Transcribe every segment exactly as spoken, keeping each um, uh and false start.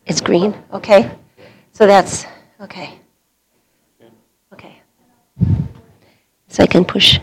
It's green? Okay. So that's, okay. Okay. So I can push.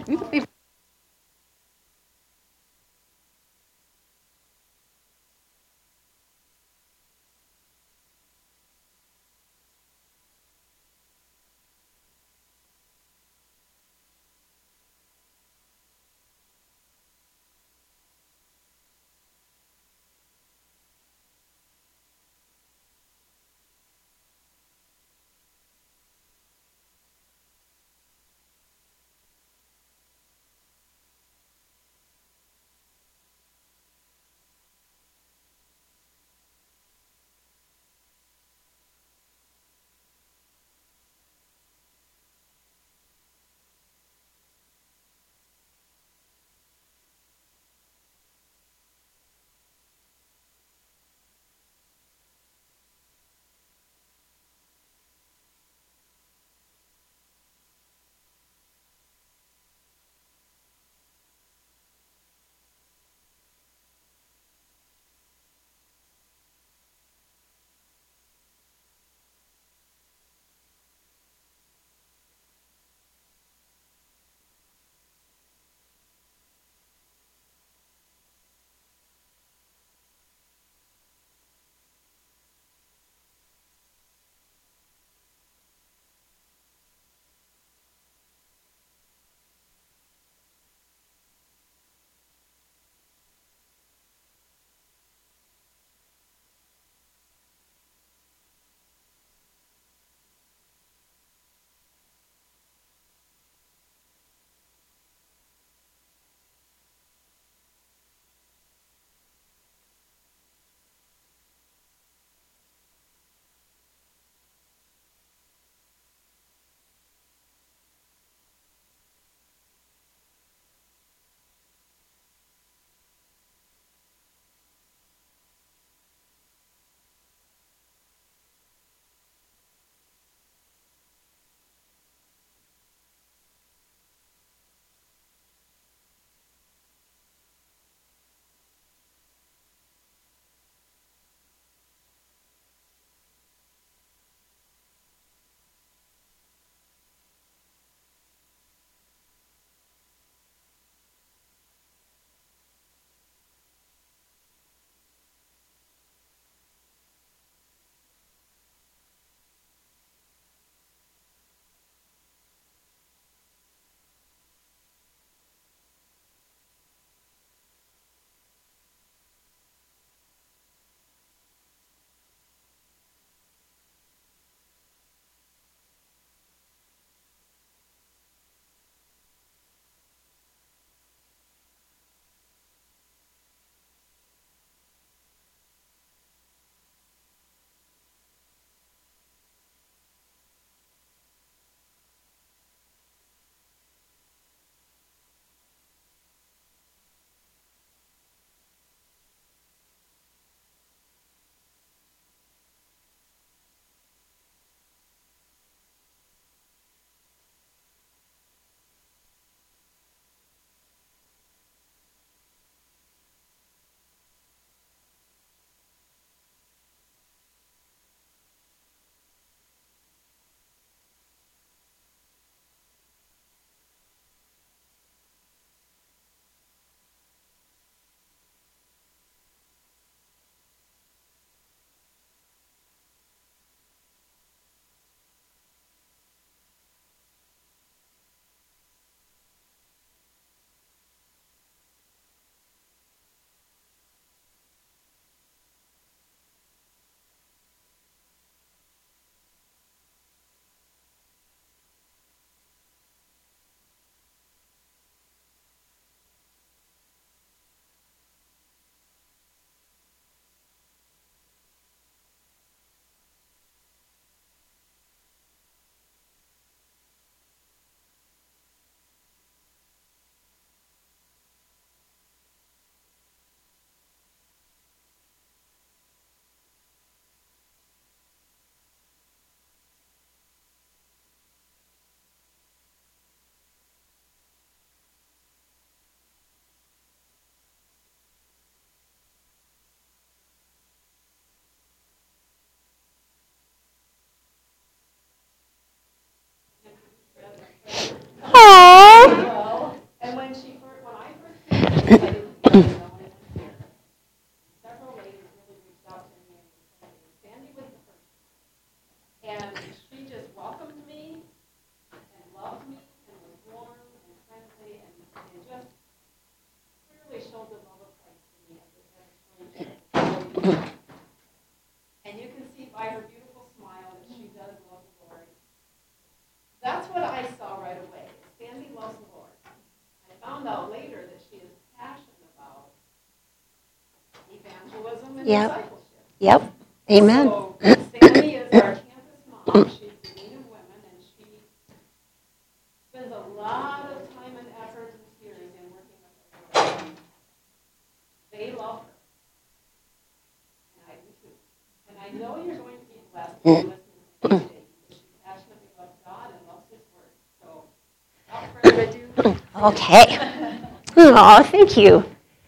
and Yep. discipleship. Yep. Amen. So Sandy is our campus mom. She's Dean of Women, and she spends a lot of time and effort and tears in working with the Lord. They love her. And I do too. And I know you're going to be blessed when you listen to her today, because she passionately loves God and loves His Word. So, without further ado. Okay. Oh, thank you.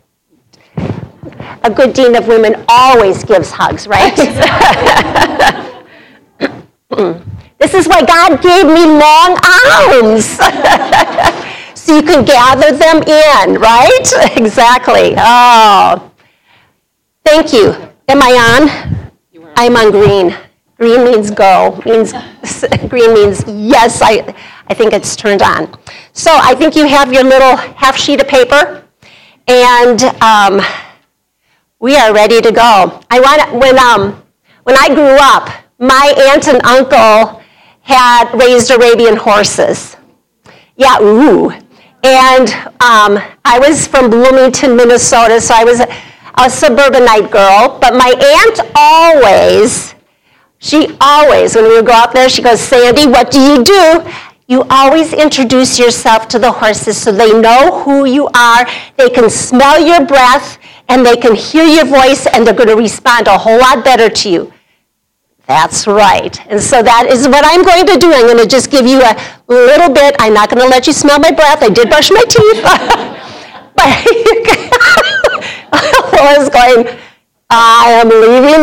A good dean of women always gives hugs, right? This is why God gave me long arms. So you can gather them in, right? Exactly. Oh, thank you. Am I on? I'm on green. Green means go. Means green means yes, I, I think it's turned on. So I think you have your little half sheet of paper. And um, we are ready to go. I want when um when I grew up, my aunt and uncle had raised Arabian horses. Yeah, ooh. And um, I was from Bloomington, Minnesota, so I was a, a suburbanite girl. But my aunt always, she always, when we would go out there, she goes, Sandy, what do you do? You always introduce yourself to the horses so they know who you are, they can smell your breath, and they can hear your voice, and they're going to respond a whole lot better to you. That's right. And so that is what I'm going to do. I'm going to just give you a little bit. I'm not going to let you smell my breath. I did brush my teeth. But I was going, I am leaving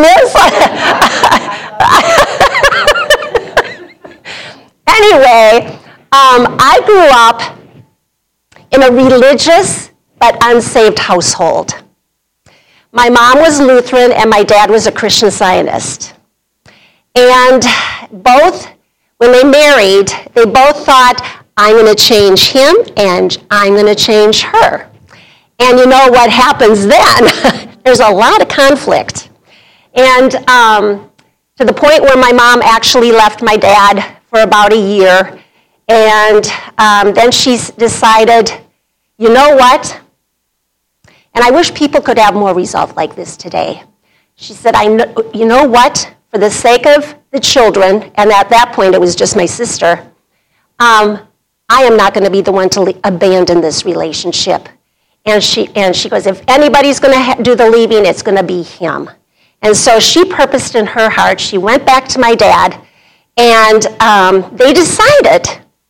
this. Anyway, um, I grew up in a religious but unsaved household. My mom was Lutheran and my dad was a Christian Zionist. And both, when they married, they both thought, I'm going to change him and I'm going to change her. And you know what happens then? There's a lot of conflict. And um, to the point where my mom actually left my dad for about a year. And um, then she decided, you know what? And I wish people could have more resolve like this today. She said, I know, you know what? For the sake of the children, and at that point it was just my sister, um, I am not going to be the one to le- abandon this relationship. And she and she goes, if anybody's going to ha- do the leaving, it's going to be him. And so she purposed in her heart, she went back to my dad, and um, they decided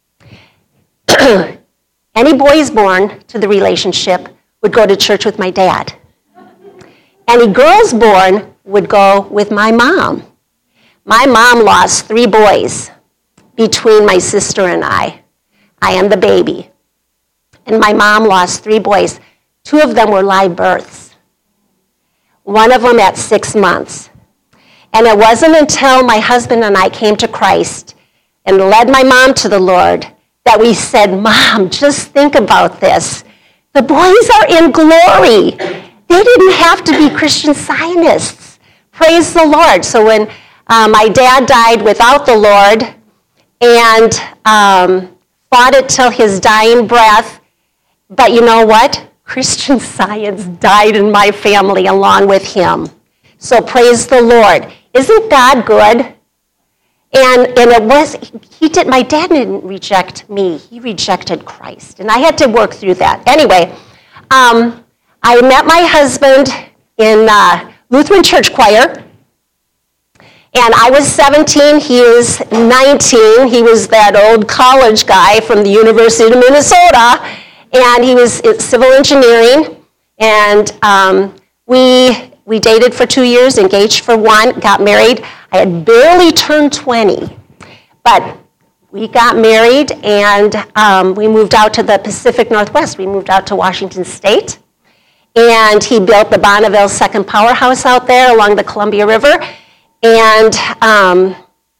any boys born to the relationship would go to church with my dad. Any girls born would go with my mom. My mom lost three boys between my sister and I. I am the baby. And my mom lost three boys. Two of them were live births. One of them at six months. And it wasn't until my husband and I came to Christ and led my mom to the Lord that we said, Mom, just think about this. The boys are in glory. They didn't have to be Christian Zionists. Praise the Lord. So when uh, my dad died without the Lord and um, fought it till his dying breath, but you know what? Christian Science died in my family along with him. So praise the Lord. Isn't God good? And and it was, he did, my dad didn't reject me. He rejected Christ. And I had to work through that. Anyway, um, I met my husband in uh, Lutheran Church Choir. And I was seventeen, he was nineteen. He was that old college guy from the University of Minnesota. And he was in civil engineering. And um, we we dated for two years, engaged for one, got married. I had barely turned twenty. But we got married, and um, we moved out to the Pacific Northwest. We moved out to Washington State. And he built the Bonneville Second Powerhouse out there along the Columbia River. And um,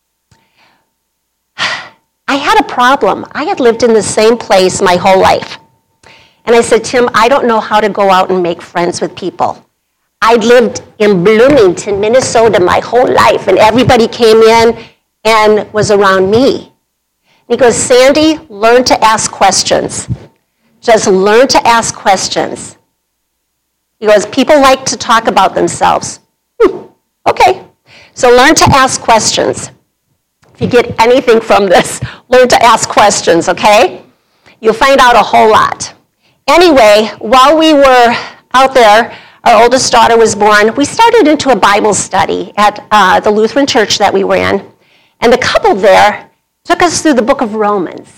I had a problem. I had lived in the same place my whole life. And I said, Tim, I don't know how to go out and make friends with people. I'd lived in Bloomington, Minnesota my whole life, and everybody came in and was around me. And he goes, Sandy, learn to ask questions. Just learn to ask questions. He goes, people like to talk about themselves. Hmm, okay. So learn to ask questions. If you get anything from this, learn to ask questions, okay? You'll find out a whole lot. Anyway, while we were out there, our oldest daughter was born, we started into a Bible study at uh, the Lutheran church that we were in. And the couple there took us through the book of Romans.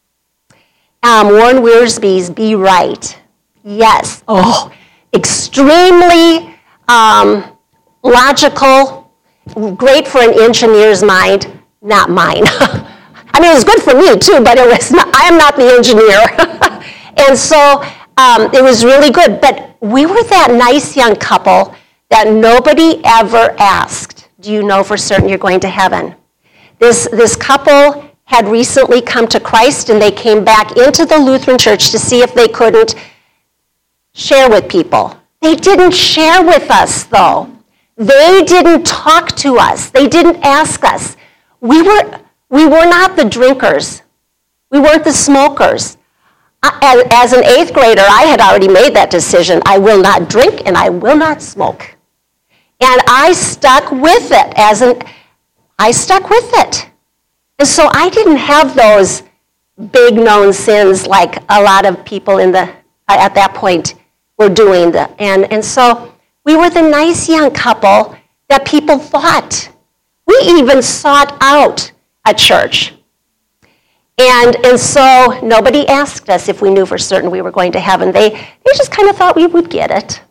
Um, Warren Wiersbe's Be Right. Yes. Oh, extremely um, logical, great for an engineer's mind, not mine. I mean, it was good for me too, but it was not, I am not the engineer. And so um, it was really good. But we were that nice young couple that nobody ever asked, do you know for certain you're going to heaven? This, this couple had recently come to Christ, and they came back into the Lutheran church to see if they couldn't share with people. They didn't share with us, though. They didn't talk to us. They didn't ask us. We were, we were not the drinkers. We weren't the smokers. I, as an eighth grader, I had already made that decision. I will not drink and I will not smoke. And I stuck with it. As an, I stuck with it. And so I didn't have those big known sins like a lot of people in the at that point were doing. The, and, and so we were the nice young couple that people thought. We even sought out a church. And, and so nobody asked us if we knew for certain we were going to heaven. They, they just kind of thought we would get it.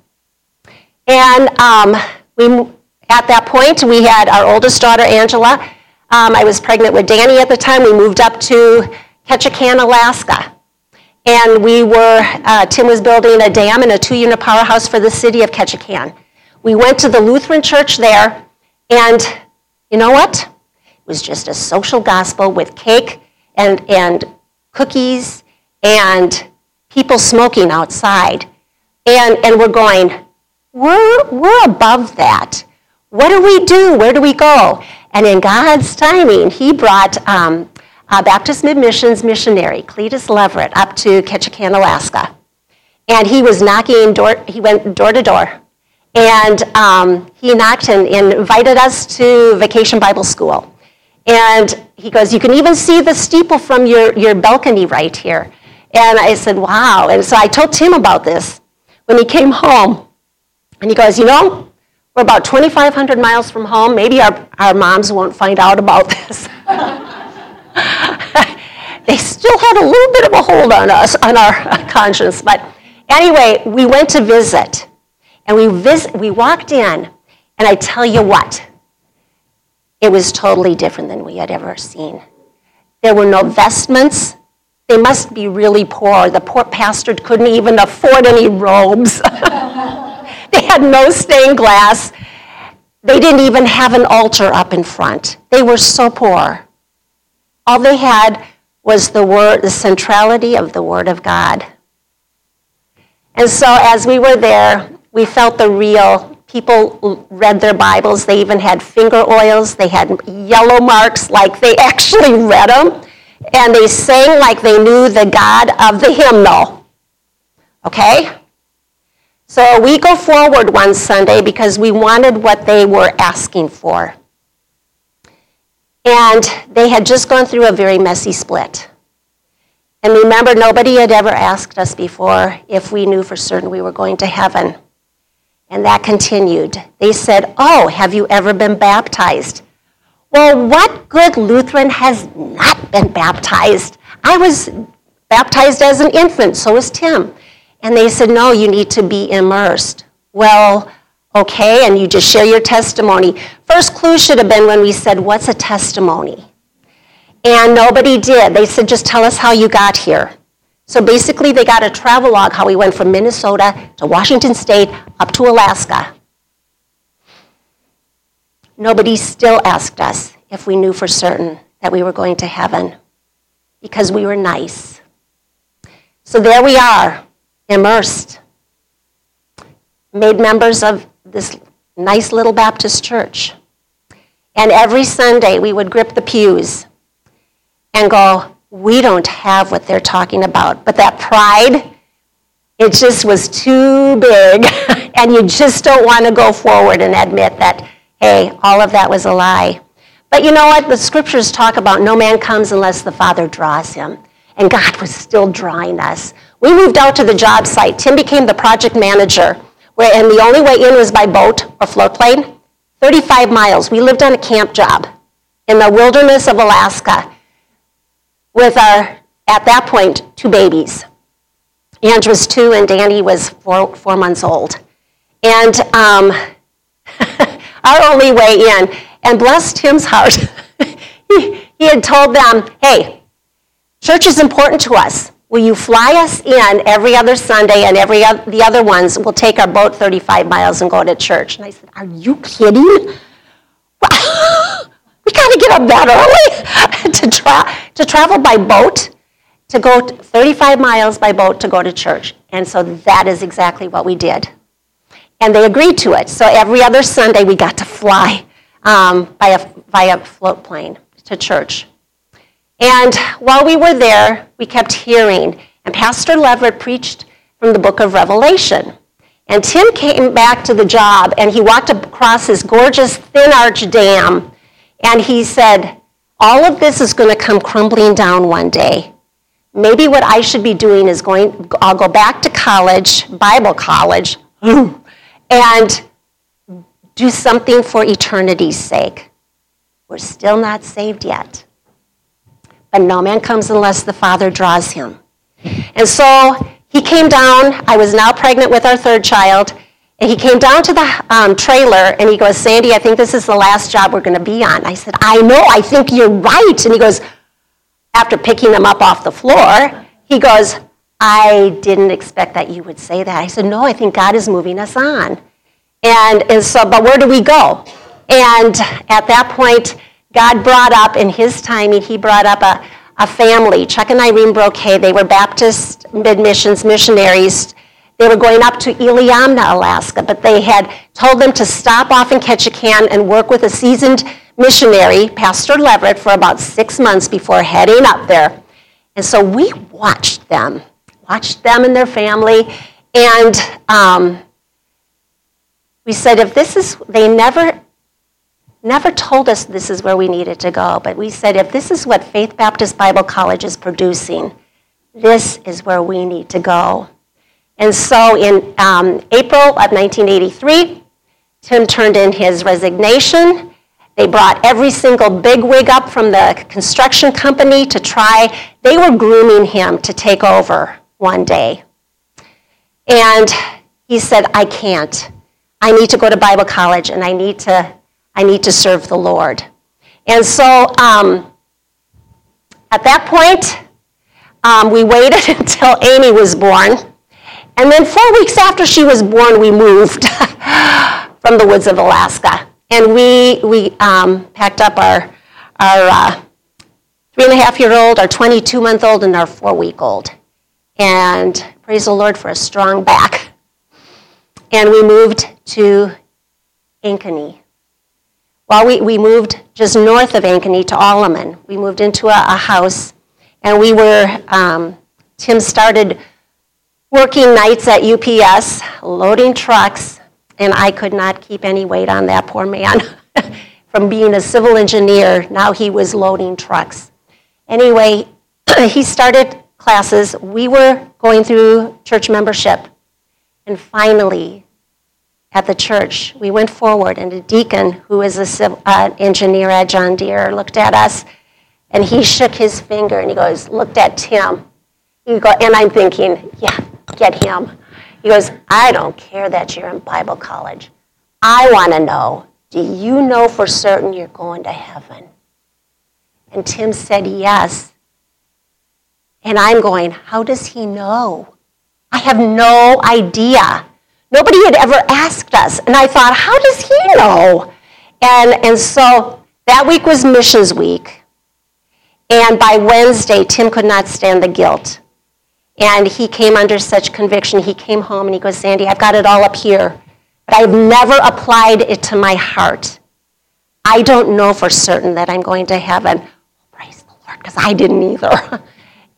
And um, we, at that point, we had our oldest daughter, Angela. Um, I was pregnant with Danny at the time. We moved up to Ketchikan, Alaska. And we were, uh, Tim was building a dam and a two-unit powerhouse for the city of Ketchikan. We went to the Lutheran church there, and you know what? It was just a social gospel with cake and, and cookies and people smoking outside. And, and we're going, we're, we're above that. What do we do? Where do we go? And in God's timing, he brought um, a Baptist Mid-Missions missionary, Cletus Leverett, up to Ketchikan, Alaska. And he was knocking door, he went door to door. And um, he knocked and, and invited us to Vacation Bible School. And he goes, you can even see the steeple from your, your balcony right here. And I said, wow. And so I told Tim about this when he came home. And he goes, you know, we're about twenty-five hundred miles from home. Maybe our, our moms won't find out about this. They still had a little bit of a hold on us, on our conscience. But anyway, we went to visit. And we visit, we walked in, and I tell you what, it was totally different than we had ever seen. There were no vestments. They must be really poor. The poor pastor couldn't even afford any robes. They had no stained glass. They didn't even have an altar up in front. They were so poor. All they had was the word, the centrality of the Word of God. And so as we were there, we felt the real. People read their Bibles. They even had finger oils. They had yellow marks like they actually read them. And they sang like they knew the God of the hymnal. Okay? So we go forward one Sunday because we wanted what they were asking for. And they had just gone through a very messy split. And remember, nobody had ever asked us before if we knew for certain we were going to heaven. And that continued. They said, oh, have you ever been baptized? Well, what good Lutheran has not been baptized? I was baptized as an infant, so was Tim. And they said, no, you need to be immersed. Well, okay, and you just share your testimony. First clue should have been when we said, what's a testimony? And nobody did. They said, just tell us how you got here. So basically, they got a travelogue, how we went from Minnesota to Washington State up to Alaska. Nobody still asked us if we knew for certain that we were going to heaven because we were nice. So there we are, immersed, made members of this nice little Baptist church. And every Sunday, we would grip the pews and go, we don't have what they're talking about. But that pride, it just was too big, and you just don't want to go forward and admit that, hey, all of that was a lie. But you know what? The scriptures talk about no man comes unless the Father draws him, and God was still drawing us. We moved out to the job site. Tim became the project manager, where, and the only way in was by boat or float plane, thirty-five miles. We lived on a camp job in the wilderness of Alaska with our, at that point, two babies. Andrew was two, and Danny was four, four months old. And um, our only way in, and bless Tim's heart, he, he had told them, hey, church is important to us. Will you fly us in every other Sunday, and every other, the other ones, we'll take our boat thirty-five miles and go to church. And I said, are you kidding? We got to get up that early to, tra- to travel by boat, to go thirty-five miles by boat to go to church. And so that is exactly what we did. And they agreed to it. So every other Sunday we got to fly um, by a, via float plane to church. And while we were there, we kept hearing, and Pastor Leverett preached from the book of Revelation. And Tim came back to the job, and he walked across this gorgeous thin arch dam, and he said, all of this is going to come crumbling down one day. Maybe what I should be doing is going, I'll go back to college, Bible college, and do something for eternity's sake. We're still not saved yet. But no man comes unless the Father draws him. And so he came down. I was now pregnant with our third child. And he came down to the um, trailer, and he goes, Sandy, I think this is the last job we're going to be on. I said, I know, I think you're right. And he goes, after picking him up off the floor, he goes, I didn't expect that you would say that. I said, no, I think God is moving us on. And, and so, but where do we go? And at that point, God brought up, in his timing, he brought up a, a family, Chuck and Irene Brochet. They were Baptist mid-missions missionaries. They were going up to Iliamna, Alaska, but they had told them to stop off in Ketchikan and work with a seasoned missionary, Pastor Leverett, for about six months before heading up there. And so we watched them, watched them and their family, and um, we said, if this is, they never, never told us this is where we needed to go, but we said, if this is what Faith Baptist Bible College is producing, this is where we need to go. And so in um, April of nineteen eighty-three, Tim turned in his resignation. They brought every single bigwig up from the construction company to try. They were grooming him to take over one day. And he said, I can't. I need to go to Bible college, and I need to, I need to serve the Lord. And so um, at that point, um, we waited until Amy was born. And then four weeks after she was born, we moved from the woods of Alaska. And we we um, packed up our, our uh, three-and-a-half-year-old, our twenty-two-month-old, and our four-week-old. And praise the Lord for a strong back. And we moved to Ankeny. Well, we, we moved just north of Ankeny to Alleman. We moved into a, a house, and we were, um, Tim started working nights at U P S, loading trucks, and I could not keep any weight on that poor man. From being a civil engineer, now he was loading trucks. Anyway, he started classes. We were going through church membership. And finally, at the church, we went forward, and a deacon, who is a civil, uh, engineer at John Deere, looked at us, and he shook his finger, and he goes, looked at Tim. He go, and I'm thinking, yeah, get him. He goes, I don't care that you're in Bible college. I want to know, do you know for certain you're going to heaven? And Tim said, yes. And I'm going, how does he know? I have no idea. Nobody had ever asked us. And I thought, how does he know? And, and so that week was missions week. And by Wednesday, Tim could not stand the guilt. And he came under such conviction. He came home and he goes, Sandy, I've got it all up here, but I've never applied it to my heart. I don't know for certain that I'm going to heaven. Praise the Lord, because I didn't either. And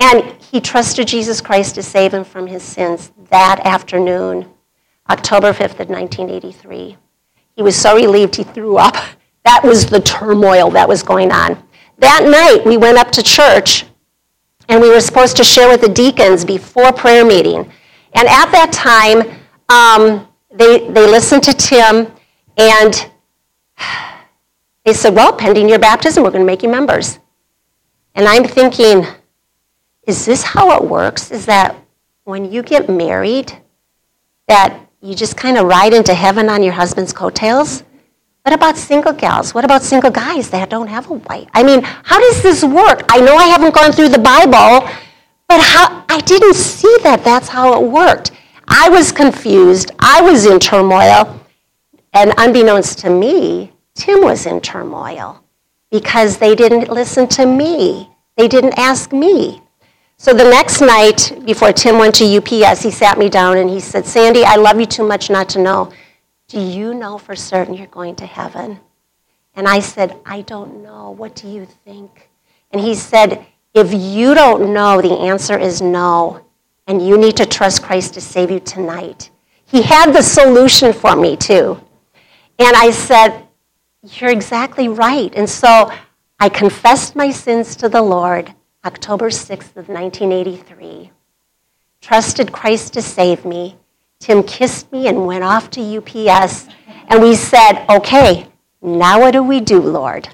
And he trusted Jesus Christ to save him from his sins that afternoon, October fifth of nineteen eighty-three. He was so relieved he threw up. That was the turmoil that was going on. That night, we went up to church, and we were supposed to share with the deacons before prayer meeting. And at that time, um, they, they listened to Tim, and they said, well, pending your baptism, we're going to make you members. And I'm thinking, is this how it works? Is that when you get married, that you just kind of ride into heaven on your husband's coattails? What about single gals? What about single guys that don't have a wife? I mean, how does this work? I know I haven't gone through the Bible, but how, I didn't see that that's how it worked. I was confused. I was in turmoil. And unbeknownst to me, Tim was in turmoil because they didn't listen to me. They didn't ask me. So the next night, before Tim went to U P S, he sat me down and he said, Sandy, I love you too much not to know. Do you know for certain you're going to heaven? And I said, I don't know. What do you think? And he said, if you don't know, the answer is no. And you need to trust Christ to save you tonight. He had the solution for me, too. And I said, you're exactly right. And so I confessed my sins to the Lord October sixth of nineteen eighty-three. Trusted Christ to save me. Tim kissed me and went off to U P S. And we said, okay, now what do we do, Lord?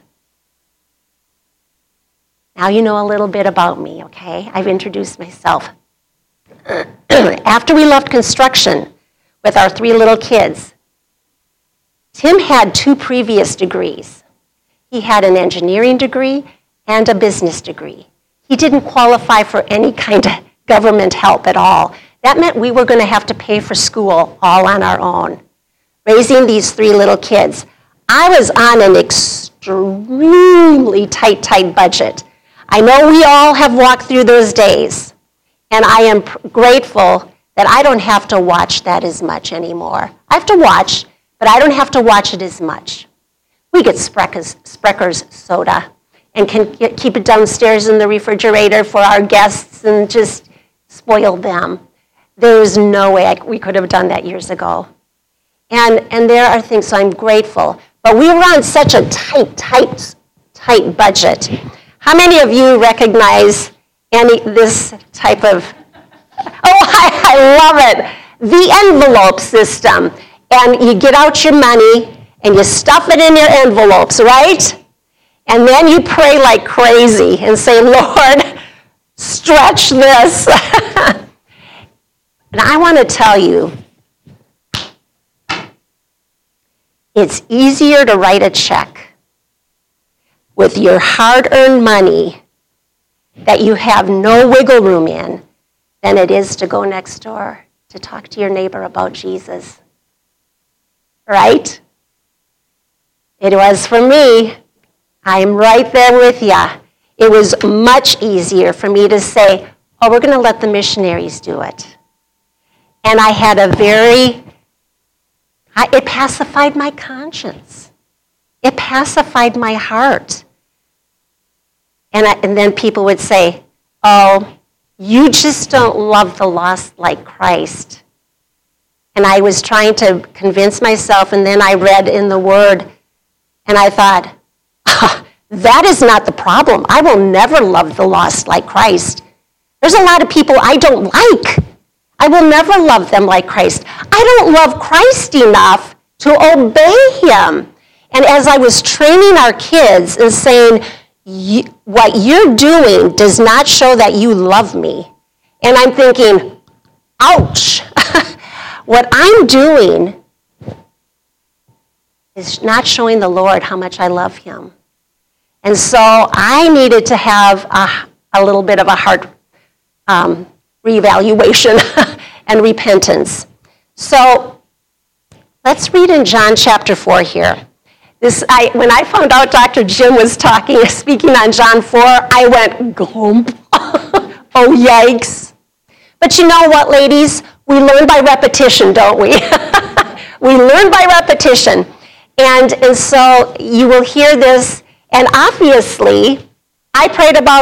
Now you know a little bit about me, okay? I've introduced myself. After we left construction with our three little kids, Tim had two previous degrees. He had an engineering degree and a business degree. He didn't qualify for any kind of government help at all. That meant we were going to have to pay for school all on our own, raising these three little kids. I was on an extremely tight, tight budget. I know we all have walked through those days, and I am pr- grateful that I don't have to watch that as much anymore. I have to watch, but I don't have to watch it as much. We get Sprecher's, Sprecher's soda and can get, keep it downstairs in the refrigerator for our guests and just spoil them. There is no way I, we could have done that years ago. And, and there are things, so I'm grateful. But we were on such a tight, tight, tight budget. How many of you recognize any this type of, oh, I, I love it, the envelope system. And you get out your money and you stuff it in your envelopes, right? And then you pray like crazy and say, Lord, stretch this. And I want to tell you, it's easier to write a check with your hard-earned money that you have no wiggle room in than it is to go next door to talk to your neighbor about Jesus. Right? It was for me. I'm right there with you. It was much easier for me to say, oh, we're going to let the missionaries do it. And I had a very, I, it pacified my conscience. It pacified my heart. And, I, and then people would say, oh, you just don't love the lost like Christ. And I was trying to convince myself, and then I read in the Word, and I thought, ah, that is not the problem. I will never love the lost like Christ. There's a lot of people I don't like. I will never love them like Christ. I don't love Christ enough to obey him. And as I was training our kids and saying, what you're doing does not show that you love me. And I'm thinking, ouch. What I'm doing is not showing the Lord how much I love him. And so I needed to have a, a little bit of a heart um, reevaluation and repentance. So let's read in John chapter four here. This, I, when I found out Doctor Jim was talking, speaking on John four, I went, glump. Oh, yikes. But you know what, ladies? We learn by repetition, don't we? We learn by repetition. And, and so you will hear this, and obviously, I prayed about it,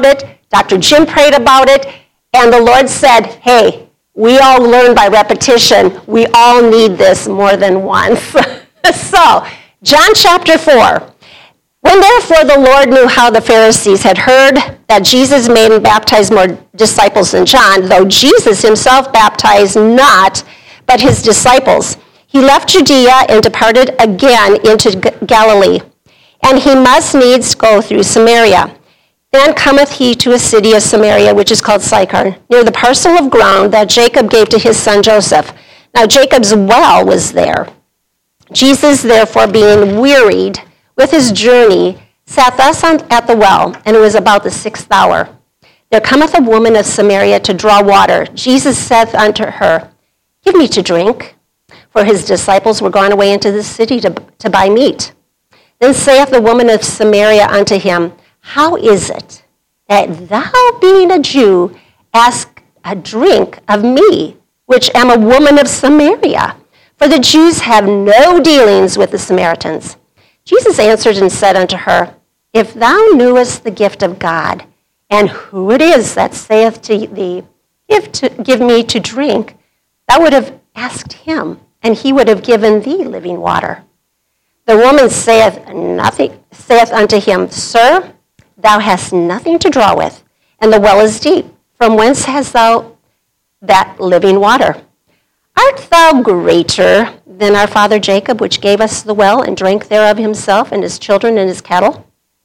Doctor Jim prayed about it, and the Lord said, hey, we all learn by repetition. We all need this more than once. So, John chapter four. When therefore the Lord knew how the Pharisees had heard that Jesus made and baptized more disciples than John, though Jesus himself baptized not, but his disciples, he left Judea and departed again into Galilee. And he must needs go through Samaria. Then cometh he to a city of Samaria, which is called Sychar, near the parcel of ground that Jacob gave to his son Joseph. Now Jacob's well was there. Jesus, therefore, being wearied with his journey, sat thus on, at the well, and it was about the sixth hour. There cometh a woman of Samaria to draw water. Jesus saith unto her, give me to drink. For his disciples were gone away into the city to, to buy meat. Then saith the woman of Samaria unto him, how is it that thou, being a Jew, ask a drink of me, which am a woman of Samaria? For the Jews have no dealings with the Samaritans. Jesus answered and said unto her, if thou knewest the gift of God, and who it is that saith to thee, give, to, give me to drink, thou would have asked him, and he would have given thee living water. The woman saith nothing, saith unto him, sir, thou hast nothing to draw with, and the well is deep. From whence hast thou that living water? Art thou greater than our father Jacob, which gave us the well, and drank thereof himself, and his children, and his cattle?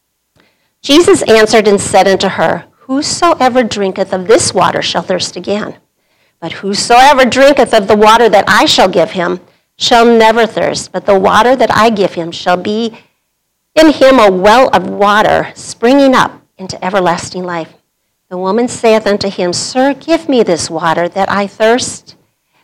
Jesus answered and said unto her, whosoever drinketh of this water shall thirst again. But whosoever drinketh of the water that I shall give him shall never thirst, but the water that I give him shall be in him a well of water springing up into everlasting life. The woman saith unto him, sir, give me this water that I thirst,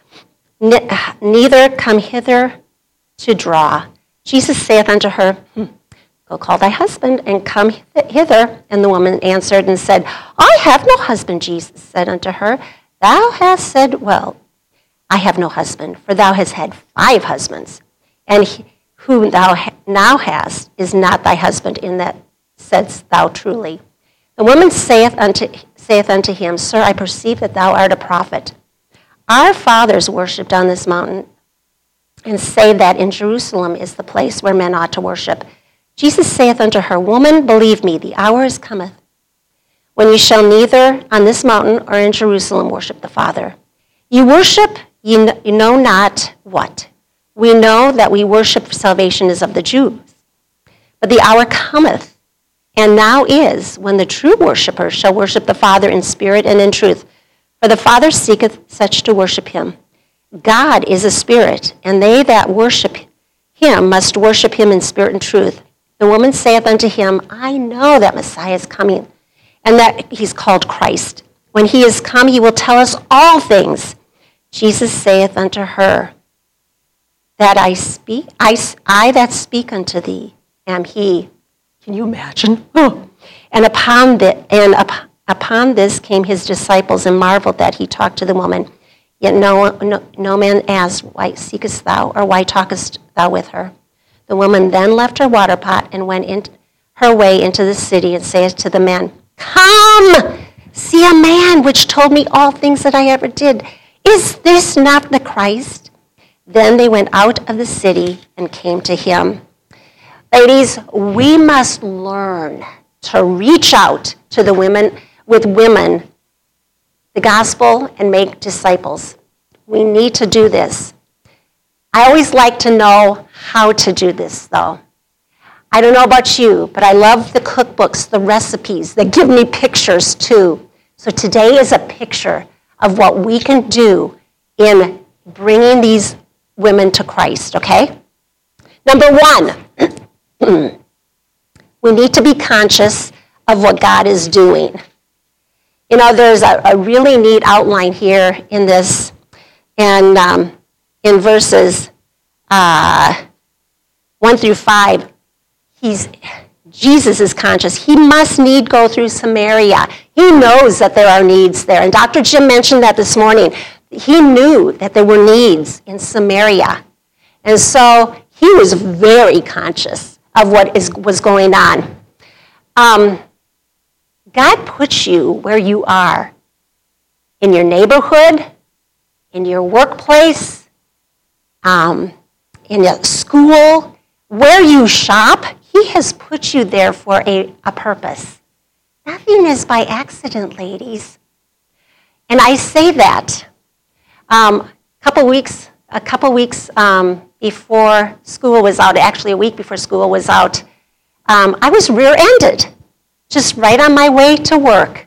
neither come hither to draw. Jesus saith unto her, hmm, go call thy husband and come hither. And the woman answered and said, I have no husband. Jesus said unto her, thou hast said well, I have no husband, for thou hast had five husbands, and he, whom thou ha- now hast is not thy husband, in that saidst thou truly. The woman saith unto, saith unto him, sir, I perceive that thou art a prophet. Our fathers worshipped on this mountain, and say that in Jerusalem is the place where men ought to worship. Jesus saith unto her, woman, believe me, the hour is cometh, when ye shall neither on this mountain or in Jerusalem worship the Father. Ye worship, ye know not what. We know that we worship, for salvation is of the Jews. But the hour cometh, and now is, when the true worshipers shall worship the Father in spirit and in truth. For the Father seeketh such to worship him. God is a spirit, and they that worship him must worship him in spirit and truth. The woman saith unto him, I know that Messiah is coming, and that he's called Christ. When he is come, he will tell us all things. Jesus saith unto her, that I speak, I, I that speak unto thee am he. Can you imagine? Oh. And upon the, and up, upon this came his disciples and marveled that he talked to the woman. Yet no, no, no man asked, why seekest thou, or why talkest thou with her? The woman then left her water pot and went in her way into the city, and saith to the man, come, see a man which told me all things that I ever did. Is this not the Christ? Then they went out of the city and came to him. Ladies, we must learn to reach out to the women, with women, the gospel, and make disciples. We need to do this. I always like to know how to do this, though. I don't know about you, but I love the cookbooks, the recipes. They give me pictures, too. So today is a picture of what we can do in bringing these women to Christ, okay? Number one, we need to be conscious of what God is doing. You know, there's a, a really neat outline here in this, and um, in verses uh, one through five, he's, Jesus is conscious. He must need go through Samaria. He knows that there are needs there, and Doctor Jim mentioned that this morning. He knew that there were needs in Samaria. And so he was very conscious of what is, was going on. Um, God puts you where you are, in your neighborhood, in your workplace, um, in a school, where you shop. He has put you there for a, a purpose. Nothing is by accident, ladies. And I say that. Um, a couple weeks, a couple weeks um, before school was out, actually a week before school was out, um, I was rear-ended, just right on my way to work,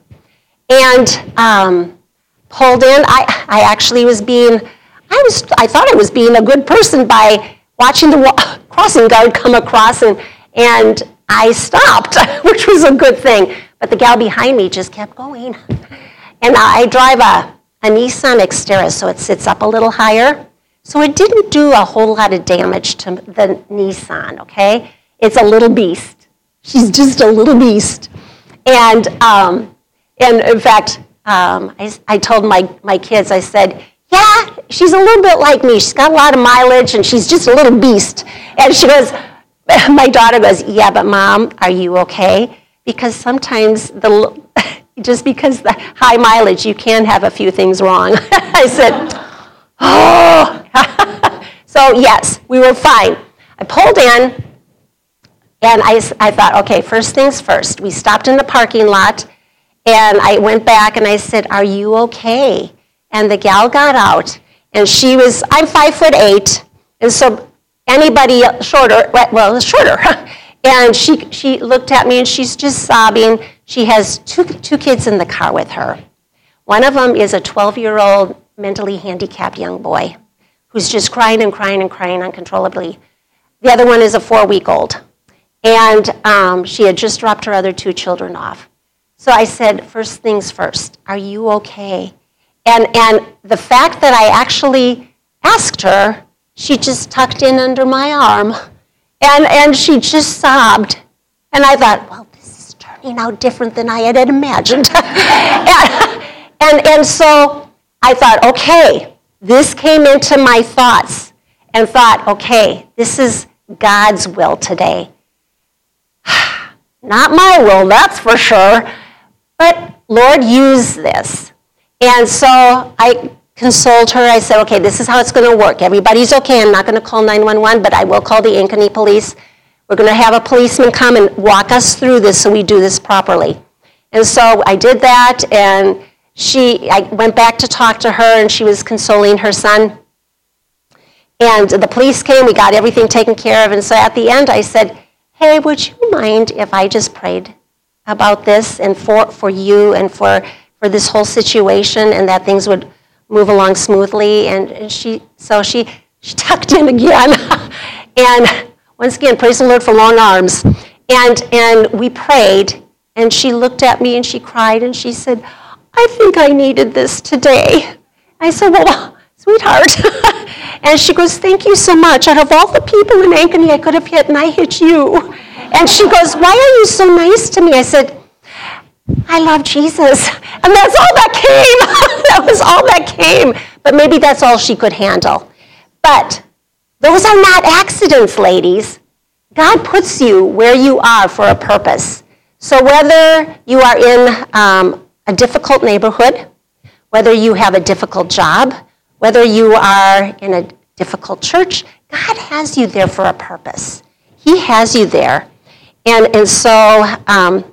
and um, pulled in. I, I actually was being, I was, I thought I was being a good person by watching the wa- crossing guard come across, and and I stopped, which was a good thing. But the gal behind me just kept going. And I drive a, a Nissan Xterra, so it sits up a little higher. So it didn't do a whole lot of damage to the Nissan, okay? It's a little beast. She's just a little beast. And um, and in fact, um, I, I told my, my kids, I said, yeah, she's a little bit like me. She's got a lot of mileage, and she's just a little beast. And she goes, my daughter goes, yeah, but Mom, are you okay? Because sometimes, the just because the high mileage, you can have a few things wrong. I said, oh. So yes, we were fine. I pulled in, and I, I thought, okay, first things first. We stopped in the parking lot, and I went back, and I said, are you okay? And the gal got out, and she was, I'm five foot eight, and so anybody shorter, well, shorter. And she she looked at me, and she's just sobbing. She has two two kids in the car with her. One of them is a twelve-year-old mentally handicapped young boy who's just crying and crying and crying uncontrollably. The other one is a four-week-old. And um, she had just dropped her other two children off. So I said, first things first, are you okay? And and the fact that I actually asked her, she just tucked in under my arm, and, and she just sobbed. And I thought, well, this is turning out different than I had imagined. and, and, and so I thought, okay, this came into my thoughts, and thought, okay, this is God's will today. Not my will, that's for sure, but Lord, use this. And so I consoled her. I said, okay, this is how it's going to work. Everybody's okay. I'm not going to call nine one one, but I will call the Ankeny police. We're going to have a policeman come and walk us through this so we do this properly. And so I did that, and she, I went back to talk to her, and she was consoling her son. And the police came. We got everything taken care of. And so at the end, I said, hey, would you mind if I just prayed about this and for, for you and for, for this whole situation, and that things would move along smoothly? And, and she, so she, she tucked in again. And once again, praise the Lord for long arms. And, and we prayed, and she looked at me, and she cried, and she said, I think I needed this today. I said, well, sweetheart. And she goes, thank you so much. Out of all the people in Ankeny I could have hit, and I hit you. And she goes, why are you so nice to me? I said, I love Jesus. And that's all that came. That was all that came. But maybe that's all she could handle. But those are not accidents, ladies. God puts you where you are for a purpose. So whether you are in um, a difficult neighborhood, whether you have a difficult job, whether you are in a difficult church, God has you there for a purpose. He has you there. And, and so um,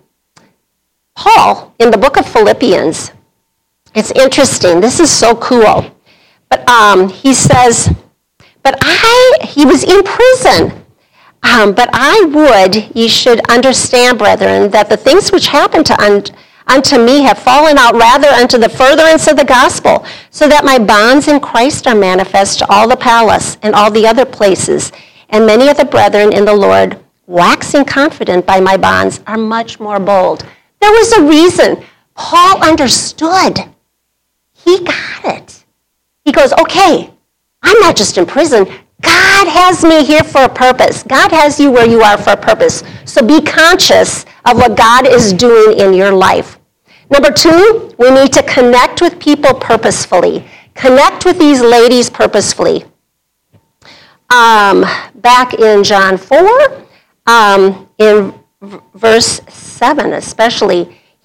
Paul, in the book of Philippians, it's interesting. This is so cool. But um, he says, but I, he was in prison. Um, but I would, ye should understand, brethren, that the things which happened to un, unto me have fallen out rather unto the furtherance of the gospel, so that my bonds in Christ are manifest to all the palace and all the other places. And many of the brethren in the Lord, waxing confident by my bonds, are much more bold. There was a reason. Paul understood. He got it. He goes, okay, I'm not just in prison. God has me here for a purpose. God has you where you are for a purpose. So be conscious of what God is doing in your life. Number two, we need to connect with people purposefully. Connect with these ladies purposefully. Um, back in John four, um, in v- verse seven especially,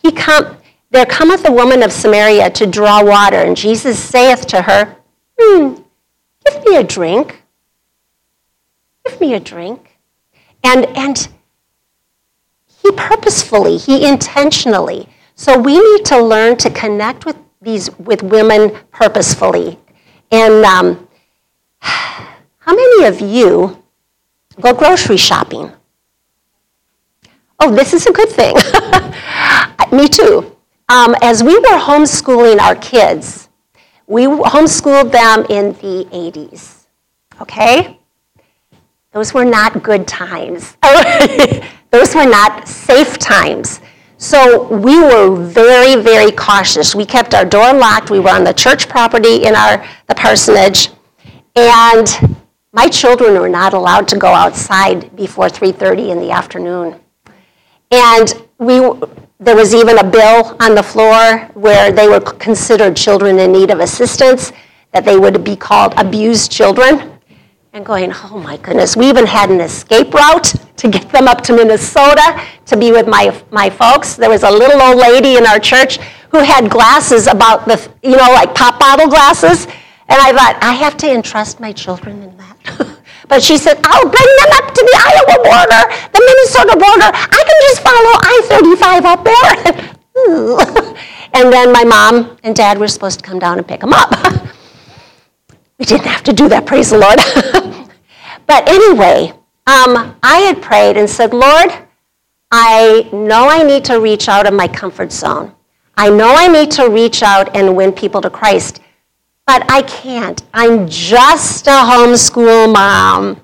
he come, there cometh a woman of Samaria to draw water, and Jesus saith to her, hmm, give me a drink. Give me a drink. And, and he purposefully, he intentionally. So we need to learn to connect with these with women purposefully. And um, how many of you go grocery shopping? Oh, this is a good thing. Me too. Um, as we were homeschooling our kids, we homeschooled them in the eighties, okay? Those were not good times. Those were not safe times. So we were very, very cautious. We kept our door locked. We were on the church property in our the parsonage. And my children were not allowed to go outside before three thirty in the afternoon. And we, there was even a bill on the floor where they were considered children in need of assistance, that they would be called abused children. And going, oh my goodness, we even had an escape route to get them up to Minnesota to be with my my folks. There was a little old lady in our church who had glasses about the, you know, like pop bottle glasses. And I thought, I have to entrust my children in that. But she said, I'll bring them up to the Iowa border, the Minnesota border. I can just follow I thirty-five up there. And then my mom and dad were supposed to come down and pick them up. We didn't have to do that, praise the Lord. But anyway, um, I had prayed and said, Lord, I know I need to reach out of my comfort zone. I know I need to reach out and win people to Christ, but I can't. I'm just a homeschool mom.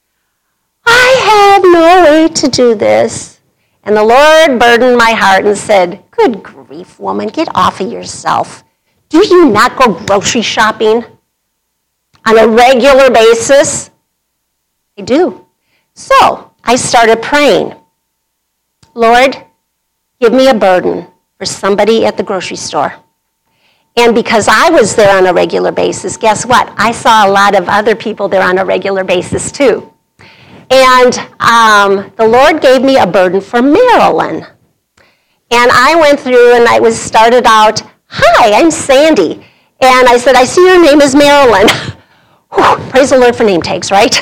I have no way to do this. And the Lord burdened my heart and said, good grief, woman, get off of yourself. Do you not go grocery shopping on a regular basis? I do. So I started praying, Lord, give me a burden for somebody at the grocery store. And because I was there on a regular basis, guess what? I saw a lot of other people there on a regular basis too. And um, the Lord gave me a burden for Marilyn. And I went through and I was started out, hi, I'm Sandy. And I said, I see your name is Marilyn. Whew, praise the Lord for name tags, right?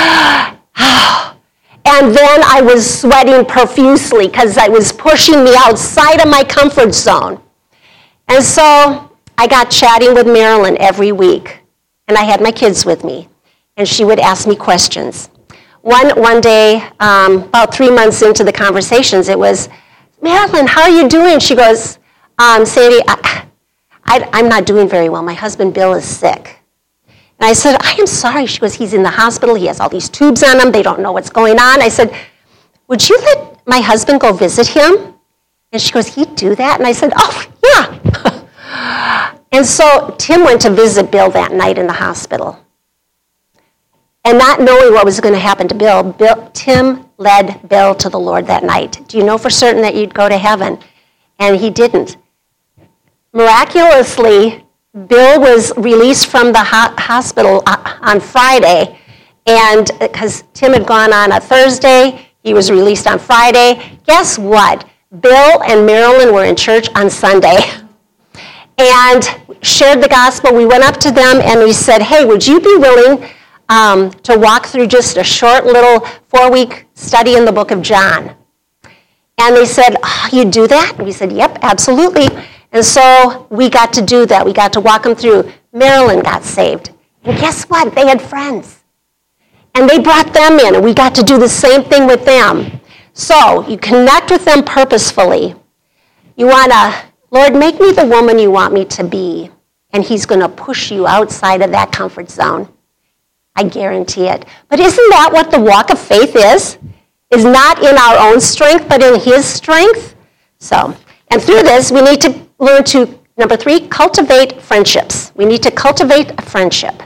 And then I was sweating profusely because I was pushing me outside of my comfort zone. And so I got chatting with Marilyn every week. And I had my kids with me. And she would ask me questions. One, one day, um, about three months into the conversations, it was, Marilyn, how are you doing? She goes, um, Sandy, I, I, I'm not doing very well. My husband Bill is sick. And I said, I am sorry. She goes, he's in the hospital. He has all these tubes on him. They don't know what's going on. I said, would you let my husband go visit him? And she goes, he'd do that? And I said, oh, yeah. And so Tim went to visit Bill that night in the hospital. And not knowing what was going to happen to Bill, Bill, Tim led Bill to the Lord that night. Do you know for certain that you'd go to heaven? And he didn't. Miraculously, Bill was released from the ho- hospital on Friday, and because Tim had gone on a Thursday, he was released on Friday. Guess what? Bill and Marilyn were in church on Sunday and shared the gospel. We went up to them and we said, hey, would you be willing um, to walk through just a short little four-week study in the book of John? And they said, oh, you do that? And we said, yep, absolutely. And so we got to do that. We got to walk them through. Marilyn got saved. And guess what? They had friends. And they brought them in, and we got to do the same thing with them. So you connect with them purposefully. You want to, Lord, make me the woman you want me to be. And he's going to push you outside of that comfort zone. I guarantee it. But isn't that what the walk of faith is? Is not in our own strength, but in his strength? So, and through this, we need to learn to, number three, cultivate friendships. We need to cultivate a friendship.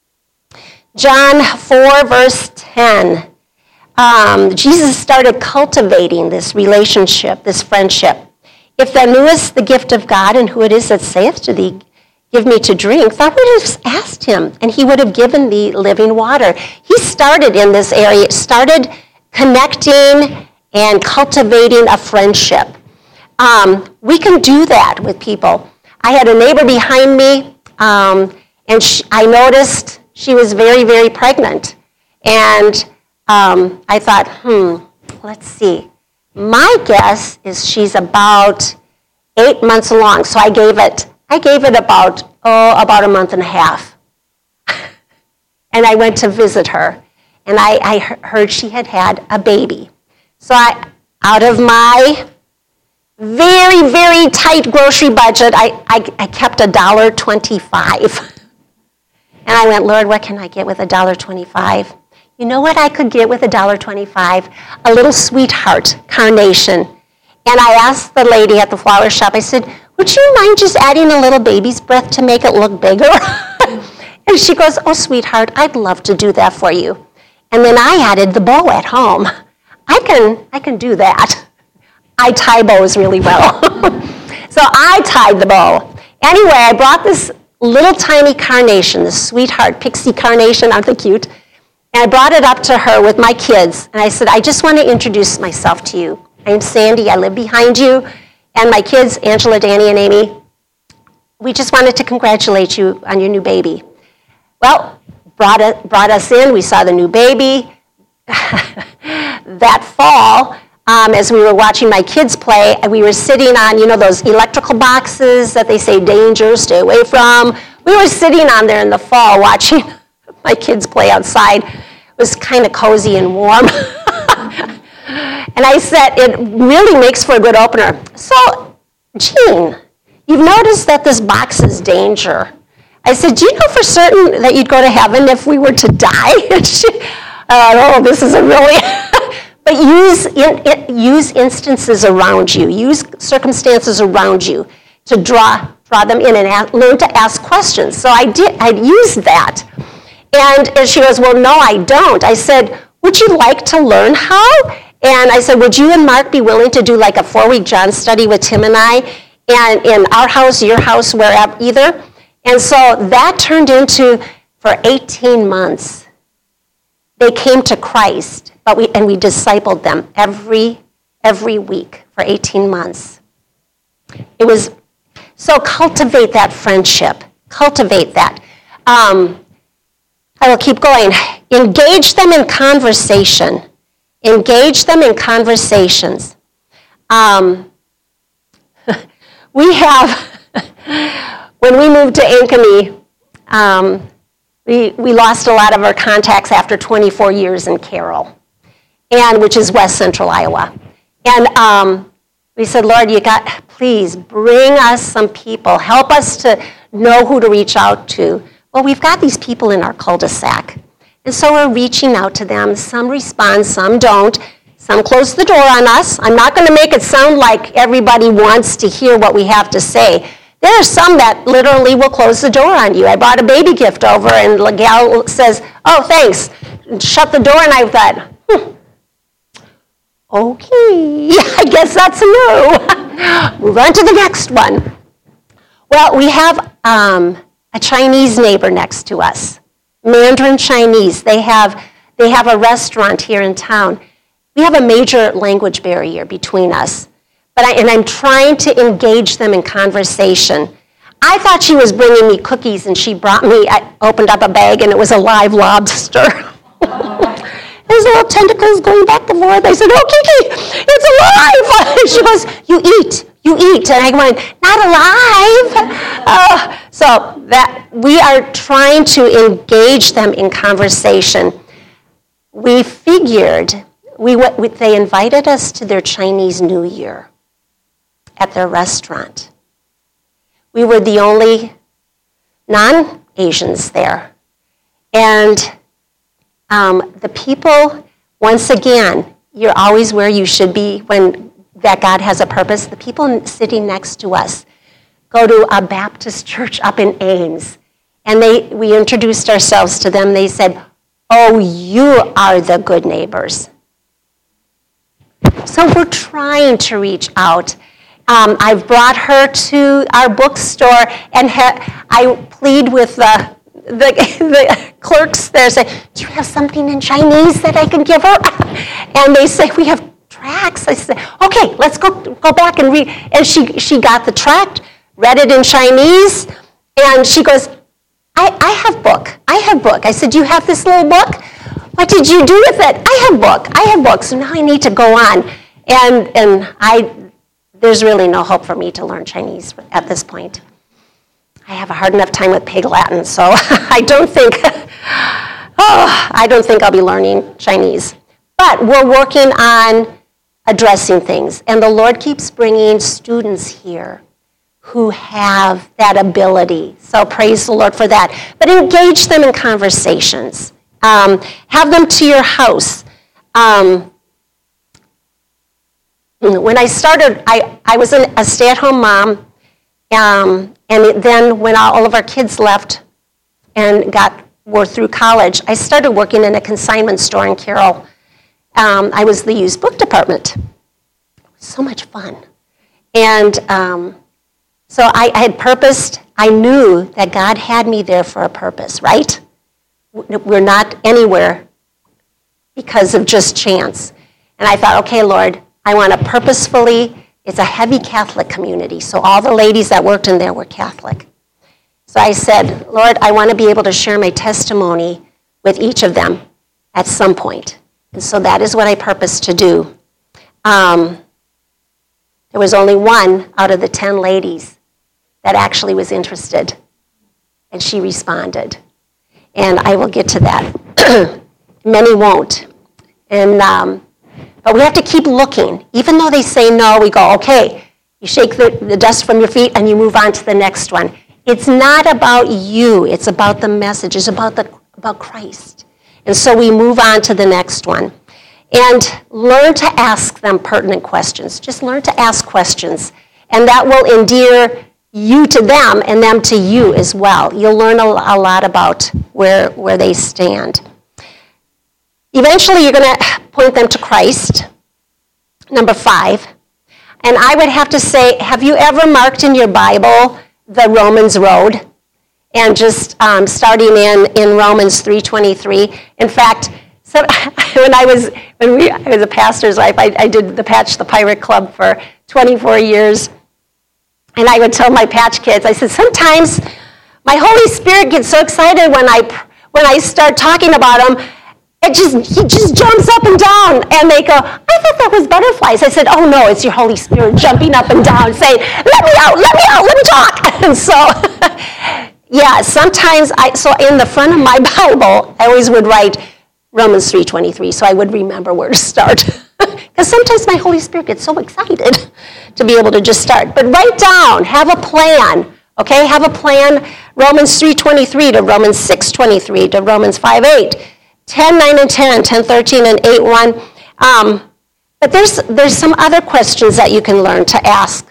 John four, verse ten. Um, Jesus started cultivating this relationship, this friendship. If thou knewest the gift of God and who it is that saith to thee, give me to drink, thou would have asked him, and he would have given thee living water. He started in this area, started connecting and cultivating a friendship. um, we can do that with people. I had a neighbor behind me, um, and she, I noticed she was very, very pregnant. And um, I thought, hmm, let's see. My guess is she's about eight months along. So I gave it, I gave it about, oh, about a month and a half. And I went to visit her, and I, I heard she had had a baby. So I, out of my very, very tight grocery budget, I, I, I kept a dollar twenty-five. And I went, Lord, what can I get with a dollar twenty-five? You know what I could get with a dollar twenty-five? A little sweetheart carnation. And I asked the lady at the flower shop, I said, would you mind just adding a little baby's breath to make it look bigger? And she goes, oh, sweetheart, I'd love to do that for you. And then I added the bow at home. I can, I can do that. I tie bows really well. So I tied the bow. Anyway, I brought this little tiny carnation, this sweetheart pixie carnation, aren't they cute? And I brought it up to her with my kids. And I said, I just want to introduce myself to you. I'm Sandy, I live behind you. And my kids, Angela, Danny, and Amy, we just wanted to congratulate you on your new baby. Well, brought, it, brought us in, we saw the new baby. That fall, um, as we were watching my kids play, we were sitting on, you know, those electrical boxes that they say danger, stay away from. We were sitting on there in the fall watching my kids play outside. It was kind of cozy and warm. And I said, it really makes for a good opener. So, Jean, you've noticed that this box is danger. I said, do you know for certain that you'd go to heaven if we were to die? And she, uh, oh, this is a really... But use, in, in, use instances around you. Use circumstances around you to draw, draw them in and ask, learn to ask questions. So I did, I used that. And, and she goes, well, no, I don't. I said, would you like to learn how? And I said, would you and Mark be willing to do like a four-week John study with Tim and I, and in our house, your house, wherever, either? And so that turned into, for eighteen months, they came to Christ, but we and we discipled them every, every week for eighteen months. It was, so cultivate that friendship. Cultivate that. Um, I will keep going. Engage them in conversation. Engage them in conversations. Um, we have, when we moved to Ankeny, um, we, we lost a lot of our contacts after twenty-four years in Carroll, and which is west central Iowa. And um, we said, Lord, you got, please bring us some people. Help us to know who to reach out to. Well, we've got these people in our cul-de-sac. And so we're reaching out to them. Some respond, some don't. Some close the door on us. I'm not going to make it sound like everybody wants to hear what we have to say. There are some that literally will close the door on you. I brought a baby gift over, and the gal says, oh, thanks. And shut the door, and I thought, hmm, okay, I guess that's a no. Move on to the next one. Well, we have um, a Chinese neighbor next to us. Mandarin Chinese. They have, they have a restaurant here in town. We have a major language barrier between us, but I, and I'm trying to engage them in conversation. I thought she was bringing me cookies, and she brought me, I opened up a bag, and it was a live lobster. There's little tentacles going back and forth. I said, oh, Kiki, it's alive. She goes, you eat, you eat. And I went, not alive. Uh, so that we are trying to engage them in conversation. We figured, we, we they invited us to their Chinese New Year at their restaurant. We were the only non-Asians there. And Um, the people, once again, you're always where you should be when that God has a purpose. The people sitting next to us go to a Baptist church up in Ames, and they we introduced ourselves to them. They said, oh, you are the good neighbors. So we're trying to reach out. Um, I've brought her to our bookstore, and ha- I plead with the The, the clerks there say, do you have something in Chinese that I can give her? And they say, we have tracts? I said, okay, let's go go back and read. And she, she got the tract, read it in Chinese, and she goes, I, I have book. I have book. I said, you have this little book? What did you do with it? I have book. I have book. So now I need to go on. And and I there's really no hope for me to learn Chinese at this point. I have a hard enough time with Pig Latin, so I don't think, oh, I don't think I'll be learning Chinese. But we're working on addressing things, and the Lord keeps bringing students here who have that ability. So praise the Lord for that. But engage them in conversations. Um, have them to your house. Um, when I started, I, I was an, a stay-at-home mom. Um, and it, then when all of our kids left and got were through college, I started working in a consignment store in Carroll. Um, I was the used book department. So much fun. And um, so I, I had purposed, I knew that God had me there for a purpose, right? We're not anywhere because of just chance. And I thought, okay, Lord, I want to purposefully. It's a heavy Catholic community, so all the ladies that worked in there were Catholic. So I said, Lord, I want to be able to share my testimony with each of them at some point. And so that is what I purposed to do. Um, there was only one out of the ten ladies that actually was interested, and she responded. And I will get to that. Many won't. And um, But we have to keep looking. Even though they say no, we go, okay, you shake the, the dust from your feet and you move on to the next one. It's not about you. It's about the message. It's about, the, about Christ. And so we move on to the next one. And learn to ask them pertinent questions. Just learn to ask questions. And that will endear you to them and them to you as well. You'll learn a, a lot about where, where they stand. Eventually, you're going to point them to Christ, number five. And I would have to say, have you ever marked in your Bible the Romans road? And just um, starting in, in Romans three twenty-three. In fact, so when I was when we I was a pastor's wife, I, I did the Patch the Pirate Club for twenty-four years. And I would tell my Patch kids, I said, sometimes my Holy Spirit gets so excited when I when I start talking about him. It just, he just jumps up and down, and they go, I thought that was butterflies. I said, oh no, it's your Holy Spirit jumping up and down, saying, let me out, let me out, let me talk. And so, yeah, sometimes, I. so in the front of my Bible, I always would write Romans three twenty-three, so I would remember where to start. Because sometimes my Holy Spirit gets so excited to be able to just start. But write down, have a plan, okay? Have a plan, Romans three twenty-three to Romans six twenty-three to Romans five eight. ten, nine, and ten, ten, thirteen, and eight, one. Um, but there's there's some other questions that you can learn to ask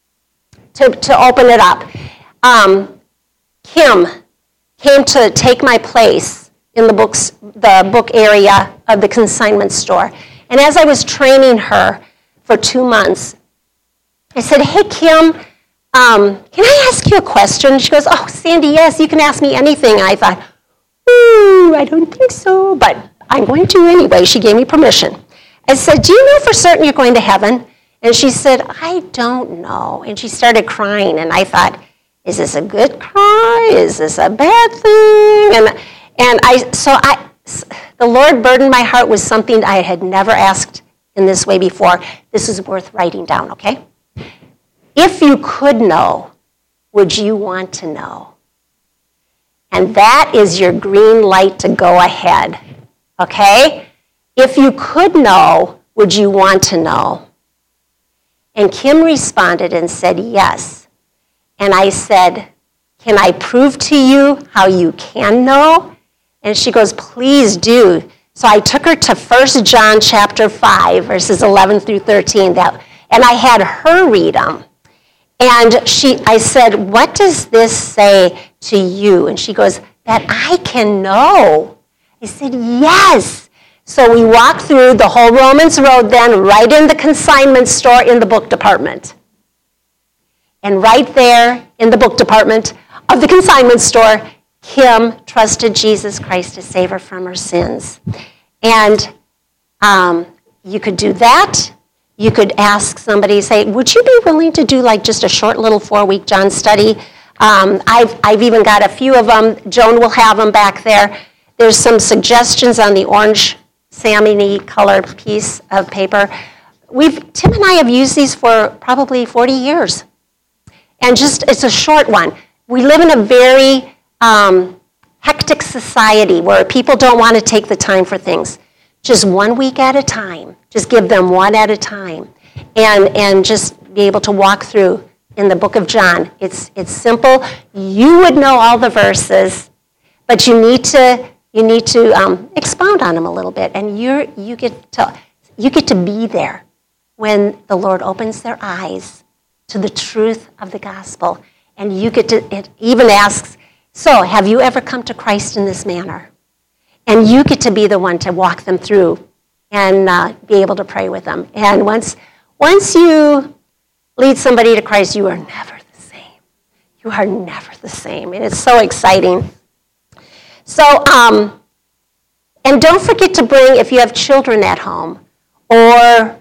to, to open it up. Um, Kim came to take my place in the books, the book area of the consignment store. And as I was training her for two months, I said, hey, Kim, um, can I ask you a question? She goes, oh, Sandy, yes, you can ask me anything. And I thought, ooh, I don't think so, but I'm going to anyway. She gave me permission. I said, do you know for certain you're going to heaven? And she said, I don't know. And she started crying, and I thought, is this a good cry? Is this a bad thing? And and I so I the Lord burdened my heart with something I had never asked in this way before. This is worth writing down, okay? If you could know, would you want to know? And that is your green light to go ahead, okay? If you could know, would you want to know? And Kim responded and said, yes. And I said, can I prove to you how you can know? And she goes, please do. So I took her to First John chapter five, verses eleven through thirteen, that, and I had her read them. And she, I said, what does this say to you? And she goes, that I can know. I said, yes. So we walked through the whole Romans road then, right in the consignment store in the book department. And right there in the book department of the consignment store, Kim trusted Jesus Christ to save her from her sins. And um, you could do that, You could ask somebody, say, would you be willing to do like just a short little four-week John study? Um, I've, I've even got a few of them. Joan will have them back there. There's some suggestions on the orange salmon-y colored piece of paper. We've, Tim and I have used these for probably forty years. And just, it's a short one. We live in a very um, hectic society where people don't want to take the time for things. Just one week at a time. Just give them one at a time. And, and just be able to walk through in the book of John. It's, it's simple. You would know all the verses, but you need to, you need to um, expound on them a little bit. And you're, you, get to, you get to be there when the Lord opens their eyes to the truth of the gospel. And you get to, it even asks, so have you ever come to Christ in this manner? And you get to be the one to walk them through and uh, be able to pray with them. And once, once you lead somebody to Christ, you are never the same. You are never the same. And it's so exciting. So, um, and don't forget to bring, if you have children at home, or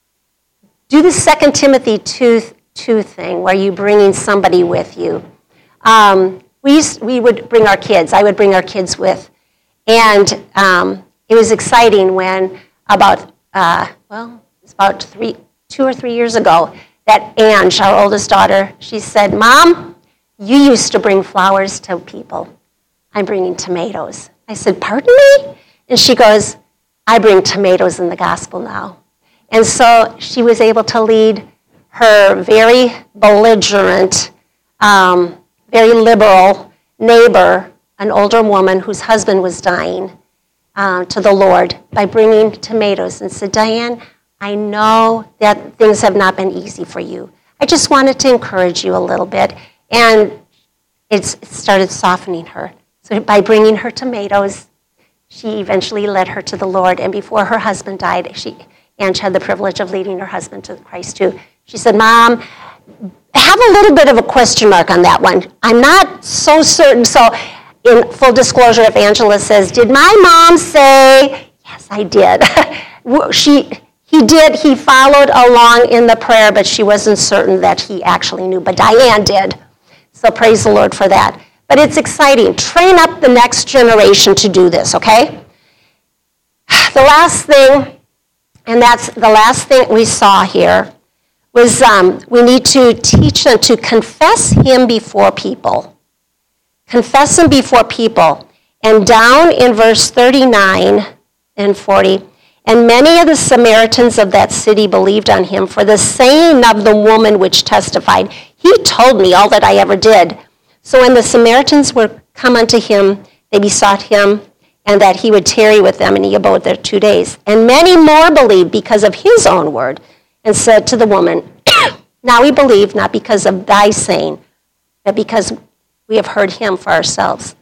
do the Second Timothy two, two thing where you're bringing somebody with you. Um, we, used, we would bring our kids. I would bring our kids with. And um, it was exciting when about, uh, well, it's about three, two or three years ago, that Ange, our oldest daughter, she said, Mom, you used to bring flowers to people. I'm bringing tomatoes. I said, pardon me? And she goes, I bring tomatoes in the gospel now. And so she was able to lead her very belligerent, um, very liberal neighbor, an older woman whose husband was dying, uh, to the Lord by bringing tomatoes, and said, Diane, I know that things have not been easy for you. I just wanted to encourage you a little bit. And it's, it started softening her. So by bringing her tomatoes, she eventually led her to the Lord. And before her husband died, she, Ange had the privilege of leading her husband to Christ too. She said, Mom, have a little bit of a question mark on that one. I'm not so certain. So in full disclosure, if Angela says, did my mom say, yes, I did. she, he did, he followed along in the prayer, but she wasn't certain that he actually knew, but Diane did. So praise the Lord for that. But it's exciting. Train up the next generation to do this, okay? The last thing, and that's the last thing we saw here, was um, we need to teach them to confess him before people. Confess him before people. And down in verse thirty-nine and forty, and many of the Samaritans of that city believed on him for the saying of the woman which testified, he told me all that I ever did. So when the Samaritans were come unto him, they besought him, and that he would tarry with them, and he abode there two days. And many more believed because of his own word, and said to the woman, now we believe not because of thy saying, but because we have heard him for ourselves.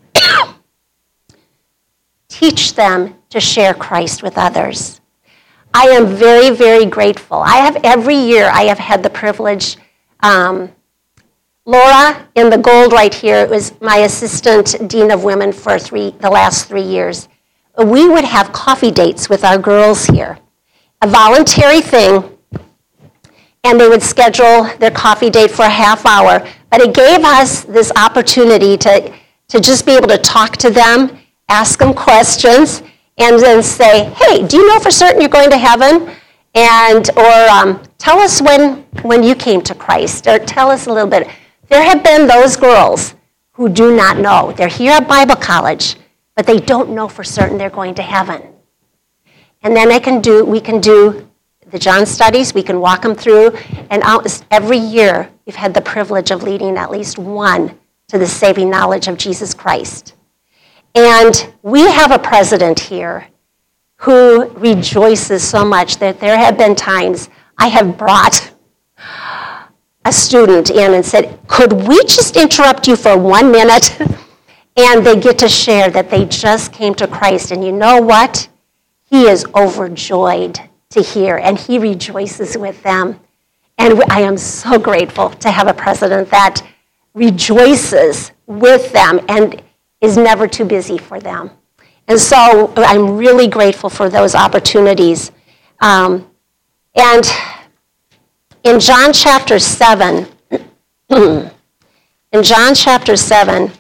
Teach them to share Christ with others. I am very, very grateful. I have every year I have had the privilege. Um, Laura in the gold right here was my assistant dean of women for three, the last three years. We would have coffee dates with our girls here, a voluntary thing, and they would schedule their coffee date for a half hour. But it gave us this opportunity to, to just be able to talk to them, ask them questions, and then say, hey, do you know for certain you're going to heaven? And, or um, tell us when, when you came to Christ, or tell us a little bit. There have been those girls who do not know. They're here at Bible college, but they don't know for certain they're going to heaven. And then I can do, we can do the John studies, we can walk them through, and out, every year we've had the privilege of leading at least one to the saving knowledge of Jesus Christ. And we have a president here who rejoices so much that there have been times I have brought a student in and said, could we just interrupt you for one minute? And they get to share that they just came to Christ. And you know what? He is overjoyed to hear, and he rejoices with them. And I am so grateful to have a president that rejoices with them and is never too busy for them. And so I'm really grateful for those opportunities. Um, and in John chapter seven, in John chapter seven,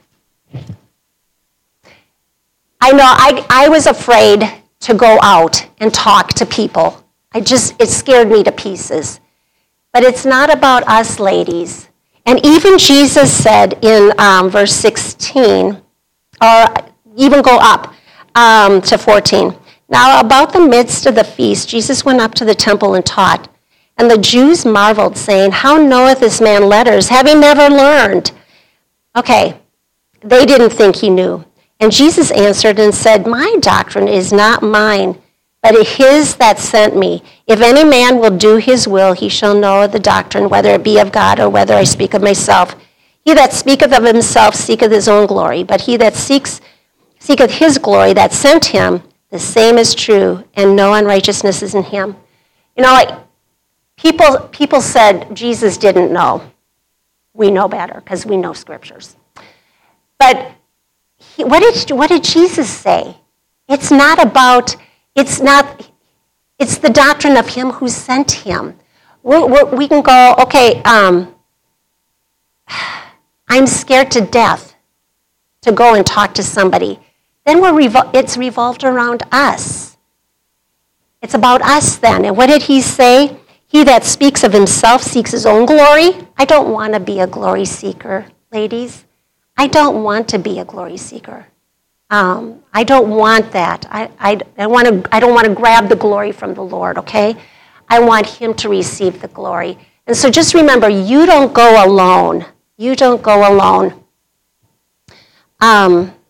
I know I, I was afraid to go out and talk to people. I just, it scared me to pieces. But it's not about us, ladies. And even Jesus said in um, verse sixteen, or even go up um, to fourteen. Now about the midst of the feast, Jesus went up to the temple and taught. And the Jews marveled, saying, how knoweth this man letters, having never learned? Okay, they didn't think he knew. And Jesus answered and said, my doctrine is not mine, but his that sent me. If any man will do his will, he shall know the doctrine, whether it be of God or whether I speak of myself. He that speaketh of himself seeketh his own glory, but he that seeks seeketh his glory that sent him, the same is true, and no unrighteousness is in him. You know, like people, people said Jesus didn't know. We know better because we know scriptures. But he, what did what did Jesus say? It's not about. It's not. It's the doctrine of him who sent him. We're, we're, we can go. Okay. Um, I'm scared to death to go and talk to somebody. Then we're revol- it's revolved around us. It's about us then. And what did he say? He that speaks of himself seeks his own glory. I don't want to be a glory seeker, ladies. I don't want to be a glory seeker. Um, I don't want that. I, I, I, want to, I don't want to grab the glory from the Lord, okay? I want him to receive the glory. And so just remember, you don't go alone. You don't go alone. Um,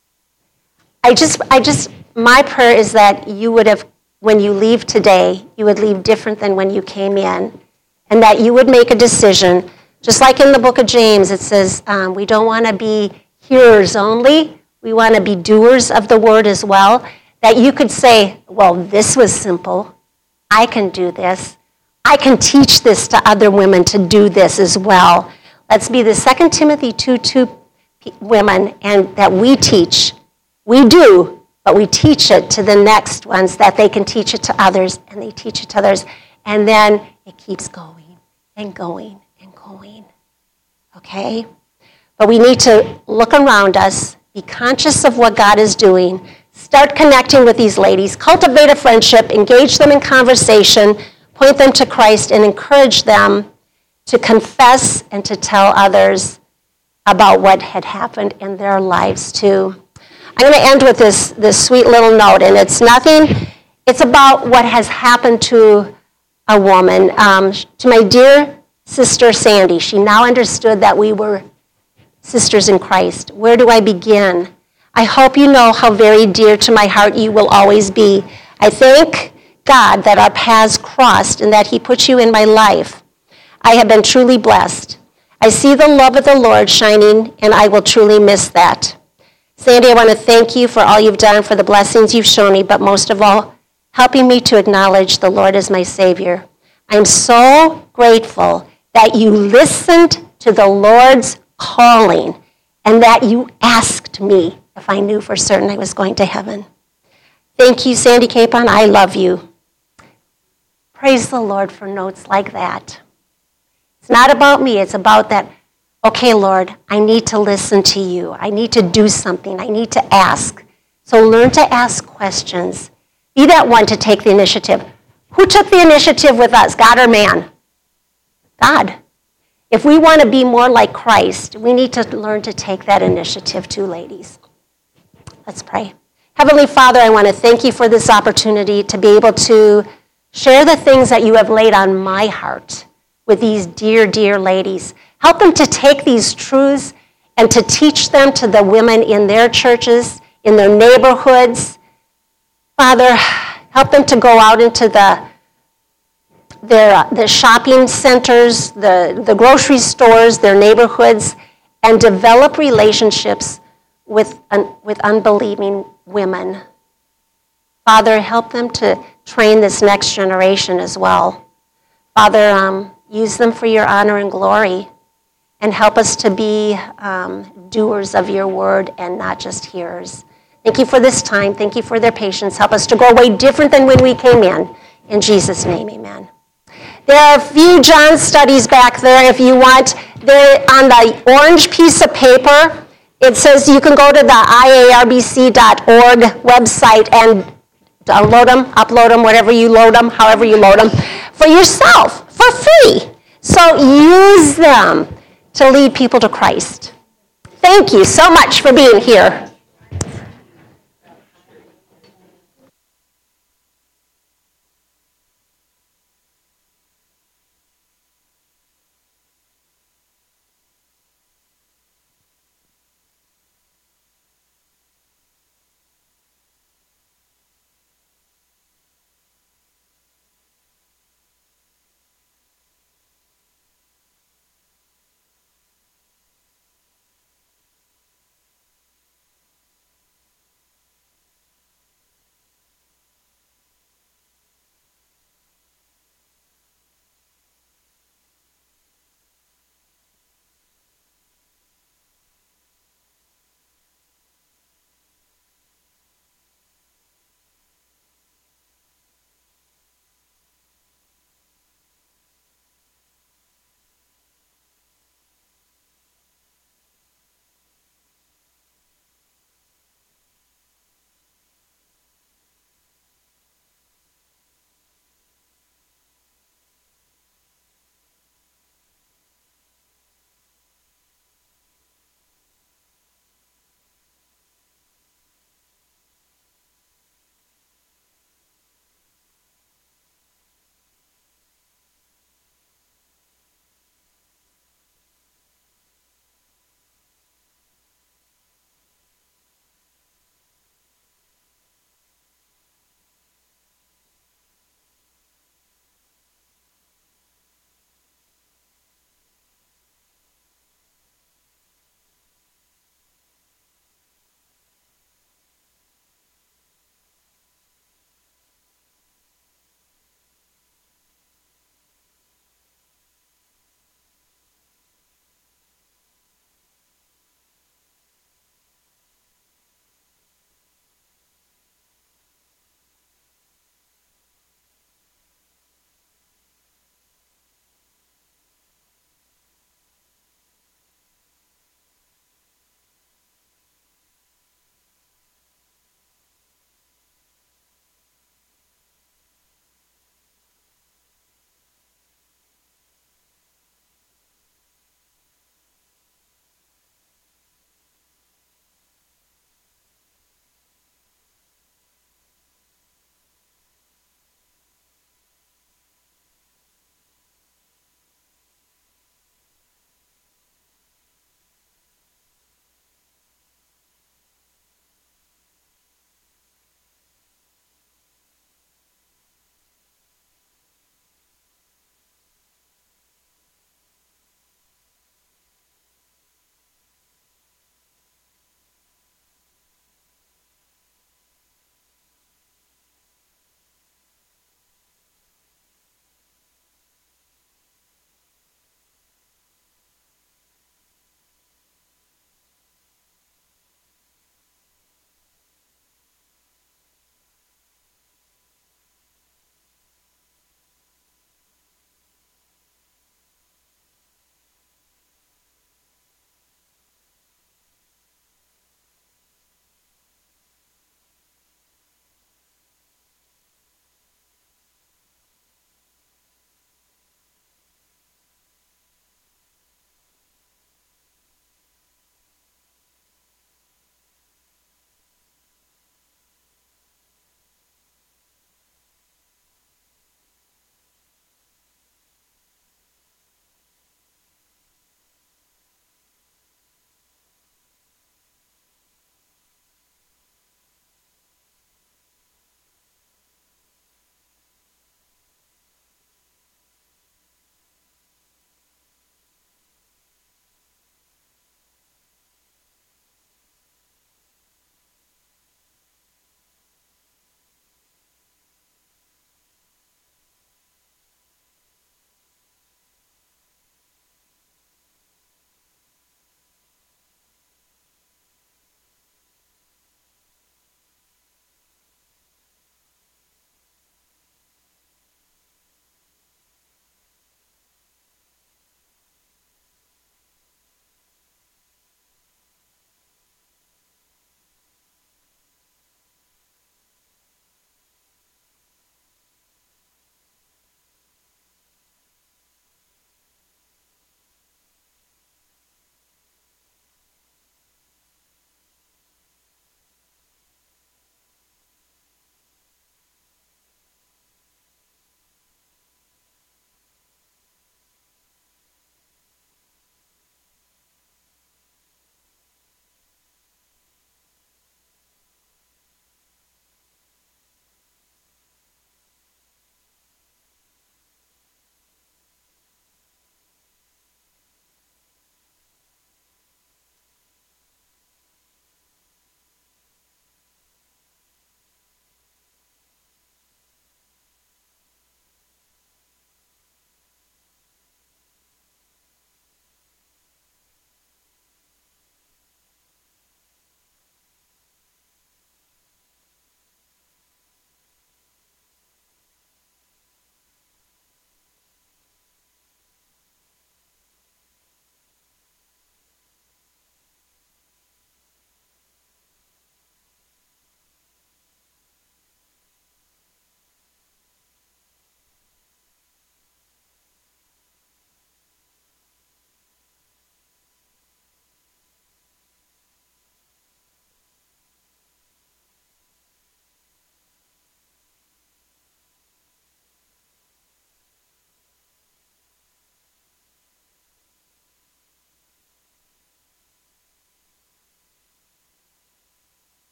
I just, I just, my prayer is that you would have, when you leave today, you would leave different than when you came in, and that you would make a decision. Just like in the book of James, it says um, we don't want to be hearers only. We want to be doers of the word as well. That you could say, well, this was simple. I can do this. I can teach this to other women to do this as well. Let's be the Second Timothy two two women, and that we teach. We do, but we teach it to the next ones, that they can teach it to others, and they teach it to others. And then it keeps going and going and going, okay? But we need to look around us, be conscious of what God is doing, start connecting with these ladies, cultivate a friendship, engage them in conversation, point them to Christ, and encourage them to confess and to tell others about what had happened in their lives too. I'm going to end with this, this sweet little note, and it's nothing, it's about what has happened to a woman. Um, to my dear sister Sandy, she now understood that we were sisters in Christ. Where do I begin? I hope you know how very dear to my heart you will always be. I thank God that our paths crossed and that he put you in my life. I have been truly blessed. I see the love of the Lord shining, and I will truly miss that. Sandy, I want to thank you for all you've done, for the blessings you've shown me, but most of all, helping me to acknowledge the Lord as my Savior. I'm so grateful that you listened to the Lord's calling and that you asked me if I knew for certain I was going to heaven. Thank you, Sandy Capon. I love you. Praise the Lord for notes like that. It's not about me. It's about that, okay, Lord, I need to listen to you. I need to do something. I need to ask. So learn to ask questions. Be that one to take the initiative. Who took the initiative with us, God or man? God. If we want to be more like Christ, we need to learn to take that initiative too, ladies. Let's pray. Heavenly Father, I want to thank you for this opportunity to be able to share the things that you have laid on my heart with these dear, dear ladies. Help them to take these truths and to teach them to the women in their churches, in their neighborhoods. Father, help them to go out into the their uh, the shopping centers, the, the grocery stores, their neighborhoods, and develop relationships with, un, with unbelieving women. Father, help them to train this next generation as well. Father, um, use them for your honor and glory, and help us to be um, doers of your word and not just hearers. Thank you for this time. Thank you for their patience. Help us to go away different than when we came in. In Jesus' name, amen. There are a few John studies back there if you want. They're on the orange piece of paper. It says you can go to the I A R B C dot org website and download them, upload them, whatever you load them, however you load them, for yourself, for free. So use them to lead people to Christ. Thank you so much for being here.